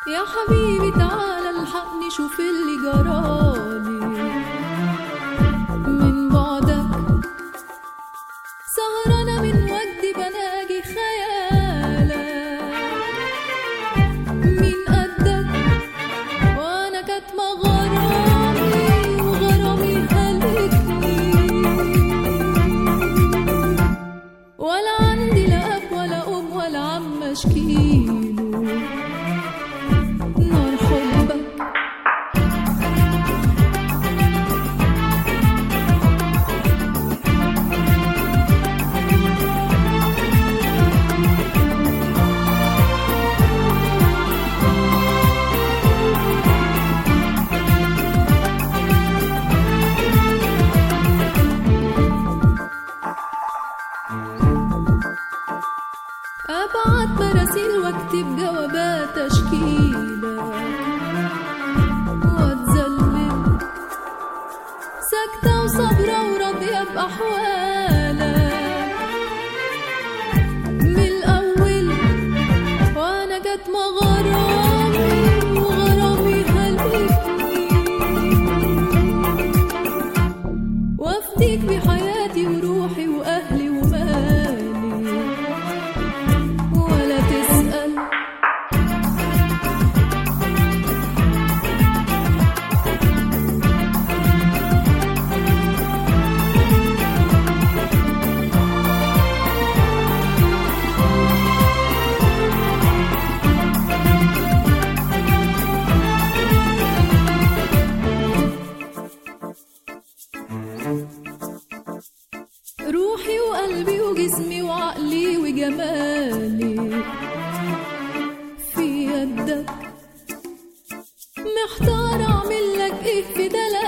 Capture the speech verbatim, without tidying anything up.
يا حبيبي تعالى الحقني شوف اللي جرالي من بعدك، سهرانة من وجدي بناجي خيالك، مين قدك وانا كاتمة غرامي وغرامي هلكني، ولا عندي لا اب ولا ام ولا عم اشكيله نار حبك. أبعت مراسيل واكتب جوابات أشكيلك واتذلل، ساكتة وصبرة وراضية بأحوالك من الأول، وأنا كاتمة غرامي وغرامي هلكني، وافديك بحياتي وروحي وأهلي ومالي ولا تسأل. روحي وقلبي وجسمي وعقلي وجمالي في يدك، محتار اعمل لك ايه في دلالك.